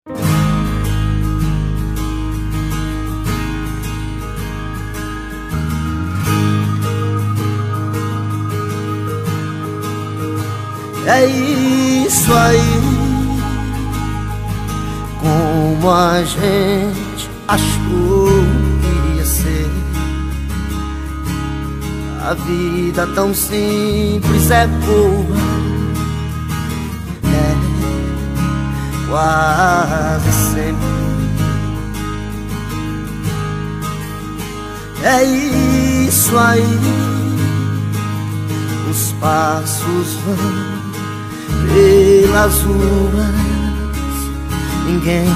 É isso aí, como a gente achou que ia ser. A vida tão simples é boa, é quase sempre. É isso aí, os passos vão pelas ruas, ninguém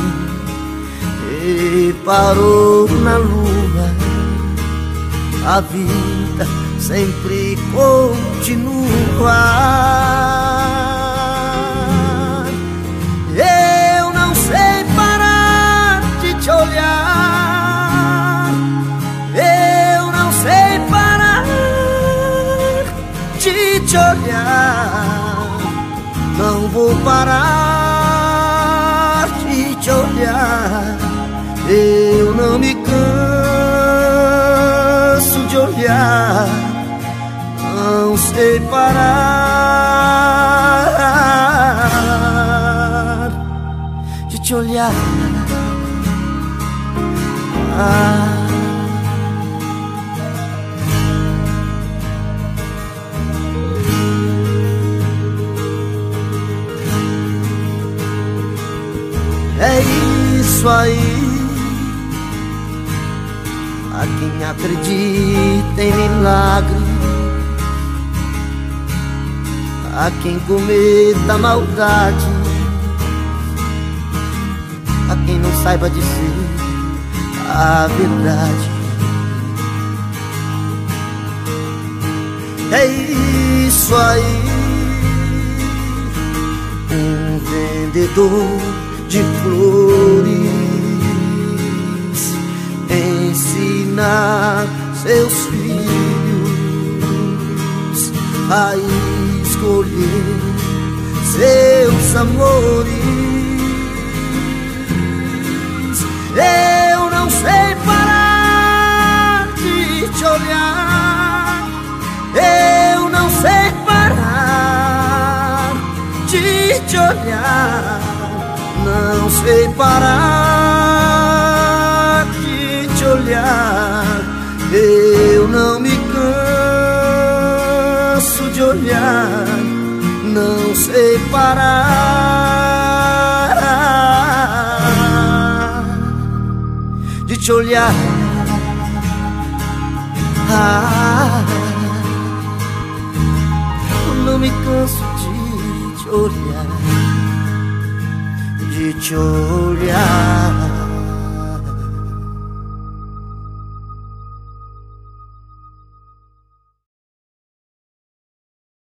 reparou na lua. A vida sempre continua. Eu não sei parar de te olhar, eu não sei parar de te olhar. Não vou parar de te olhar. Eu não me canso de olhar. Não sei parar de te olhar. É isso aí, a quem acredita em milagre, a quem cometa maldade, a quem não saiba dizer a verdade. É isso aí, um vendedor de flores ensinar seus filhos a escolher seus amores. Eu não sei parar de te olhar, eu não sei parar de te olhar. Não sei parar de te olhar. Eu não me canso de olhar. Não sei parar de te olhar. Não me canso de te olhar, de te olhar.